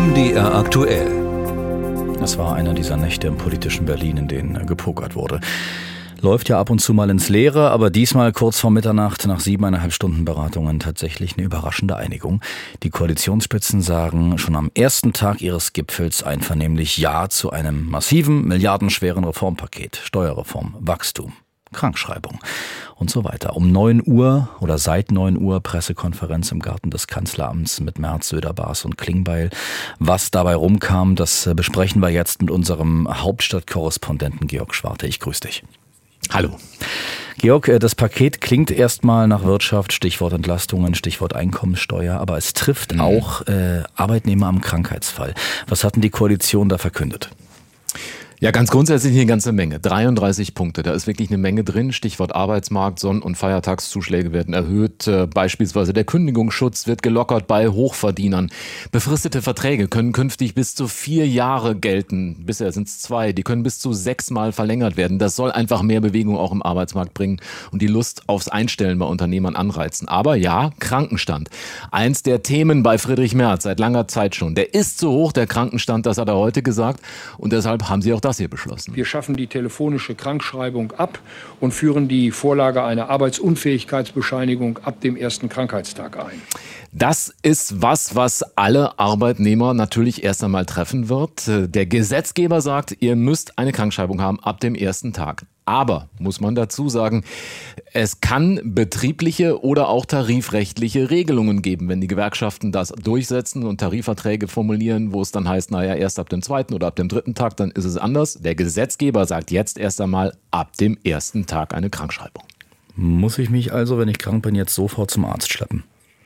MDR aktuell. Es war einer dieser Nächte im politischen Berlin, in denen gepokert wurde. Läuft ja ab und zu mal ins Leere, aber diesmal kurz vor Mitternacht nach 7,5 Stunden Beratungen tatsächlich eine überraschende Einigung. Die Koalitionsspitzen sagen schon am ersten Tag ihres Gipfels einvernehmlich Ja zu einem massiven, milliardenschweren Reformpaket. Steuerreform, Wachstum, Krankschreibung und so weiter. Um 9 Uhr oder seit 9 Uhr Pressekonferenz im Garten des Kanzleramts mit Merz, Söder, Baas und Klingbeil. Was dabei rumkam, das besprechen wir jetzt mit unserem Hauptstadtkorrespondenten Georg Schwarte. Ich grüße dich. Hallo. Georg, das Paket klingt erstmal nach Wirtschaft, Stichwort Entlastungen, Stichwort Einkommensteuer, aber es trifft auch Arbeitnehmer am Krankheitsfall. Was hatten die Koalition da verkündet? Ja, ganz grundsätzlich eine ganze Menge. 33 Punkte, da ist wirklich eine Menge drin. Stichwort Arbeitsmarkt, Sonn- und Feiertagszuschläge werden erhöht. Beispielsweise der Kündigungsschutz wird gelockert bei Hochverdienern. Befristete Verträge können künftig bis zu 4 Jahre gelten. Bisher sind es 2. Die können bis zu 6 Mal verlängert werden. Das soll einfach mehr Bewegung auch im Arbeitsmarkt bringen und die Lust aufs Einstellen bei Unternehmern anreizen. Aber ja, Krankenstand. Eins der Themen bei Friedrich Merz seit langer Zeit schon. Der ist so hoch, der Krankenstand, das hat er heute gesagt. Und deshalb haben sie auch das hier beschlossen. Wir schaffen die telefonische Krankschreibung ab und führen die Vorlage einer Arbeitsunfähigkeitsbescheinigung ab dem ersten Krankheitstag ein. Das ist was alle Arbeitnehmer natürlich erst einmal treffen wird. Der Gesetzgeber sagt, ihr müsst eine Krankschreibung haben ab dem ersten Tag. Aber, muss man dazu sagen, es kann betriebliche oder auch tarifrechtliche Regelungen geben, wenn die Gewerkschaften das durchsetzen und Tarifverträge formulieren, wo es dann heißt, naja, erst ab dem 2. oder ab dem 3. Tag, dann ist es anders. Der Gesetzgeber sagt jetzt erst einmal ab dem ersten Tag eine Krankschreibung. Muss ich mich also, wenn ich krank bin, jetzt sofort zum Arzt schleppen?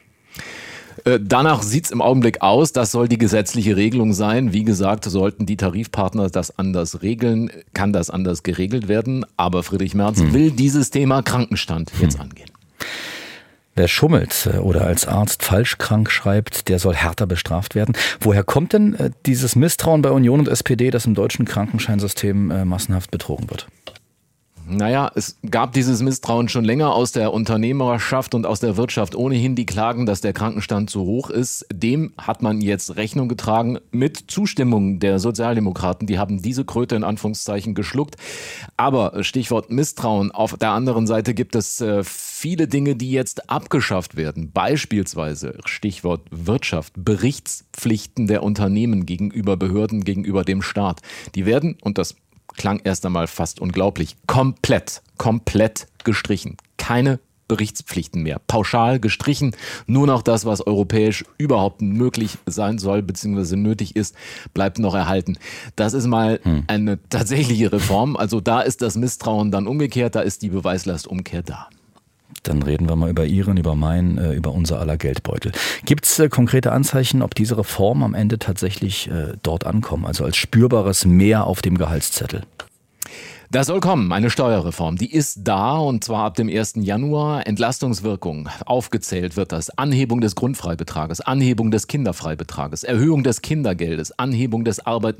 Danach sieht es im Augenblick aus, das soll die gesetzliche Regelung sein. Wie gesagt, sollten die Tarifpartner das anders regeln, kann das anders geregelt werden. Aber Friedrich Merz will dieses Thema Krankenstand jetzt angehen. Wer schummelt oder als Arzt falsch krank schreibt, der soll härter bestraft werden. Woher kommt denn dieses Misstrauen bei Union und SPD, dass im deutschen Krankenscheinsystem massenhaft betrogen wird? Naja, es gab dieses Misstrauen schon länger aus der Unternehmerschaft und aus der Wirtschaft. Ohnehin die Klagen, dass der Krankenstand zu hoch ist. Dem hat man jetzt Rechnung getragen mit Zustimmung der Sozialdemokraten. Die haben diese Kröte in Anführungszeichen geschluckt. Aber Stichwort Misstrauen. Auf der anderen Seite gibt es viele Dinge, die jetzt abgeschafft werden. Beispielsweise Stichwort Wirtschaft, Berichtspflichten der Unternehmen gegenüber Behörden, gegenüber dem Staat. Die werden, und das klang erst einmal fast unglaublich, komplett gestrichen. Keine Berichtspflichten mehr. Pauschal gestrichen. Nur noch das, was europäisch überhaupt möglich sein soll, beziehungsweise nötig ist, bleibt noch erhalten. Das ist mal eine tatsächliche Reform. Also da ist das Misstrauen dann umgekehrt, da ist die Beweislastumkehr da. Dann reden wir mal über Ihren, über meinen, über unser aller Geldbeutel. Gibt es konkrete Anzeichen, ob diese Reformen am Ende tatsächlich dort ankommen, also als spürbares Mehr auf dem Gehaltszettel? Das soll kommen, eine Steuerreform. Die ist da und zwar ab dem 1. Januar. Entlastungswirkung, aufgezählt wird das. Anhebung des Grundfreibetrages, Anhebung des Kinderfreibetrages, Erhöhung des Kindergeldes, Anhebung des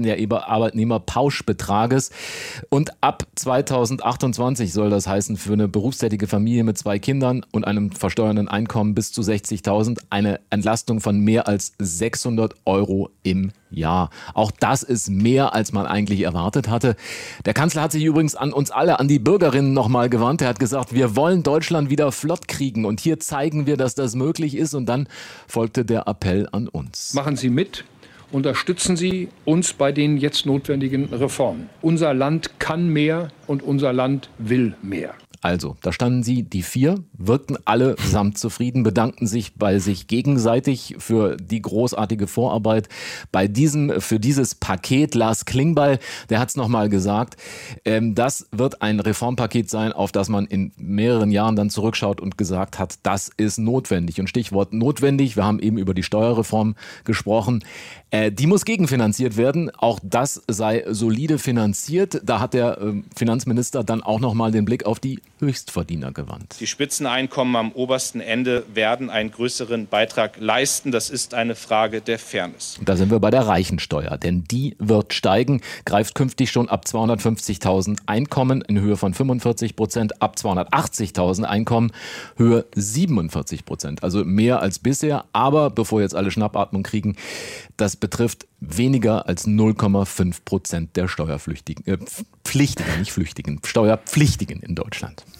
Arbeitnehmerpauschbetrages. Und ab 2028 soll das heißen, für eine berufstätige Familie mit 2 Kindern und einem versteuernden Einkommen bis zu 60.000 eine Entlastung von mehr als 600 € im Jahr. Auch das ist mehr, als man eigentlich erwartet hatte. Der Kanzler hat sich übrigens an uns alle, an die Bürgerinnen nochmal gewandt. Er hat gesagt, wir wollen Deutschland wieder flott kriegen und hier zeigen wir, dass das möglich ist. Und dann folgte der Appell an uns. Machen Sie mit, unterstützen Sie uns bei den jetzt notwendigen Reformen. Unser Land kann mehr und unser Land will mehr. Also, da standen sie, die 4, wirkten allesamt zufrieden, bedankten sich bei sich gegenseitig für die großartige Vorarbeit. Für dieses Paket, Lars Klingbeil, der hat es nochmal gesagt, das wird ein Reformpaket sein, auf das man in mehreren Jahren dann zurückschaut und gesagt hat, das ist notwendig. Und Stichwort notwendig, wir haben eben über die Steuerreform gesprochen, die muss gegenfinanziert werden. Auch das sei solide finanziert. Da hat der Finanzminister dann auch nochmal den Blick auf die Höchstverdiener gewandt. Die Spitzeneinkommen am obersten Ende werden einen größeren Beitrag leisten. Das ist eine Frage der Fairness. Da sind wir bei der Reichensteuer, denn die wird steigen, greift künftig schon ab 250.000 Einkommen in Höhe von 45%, ab 280.000 Einkommen Höhe 47%, also mehr als bisher. Aber bevor jetzt alle Schnappatmung kriegen, das betrifft weniger als 0,5% der Steuerpflichtigen in Deutschland.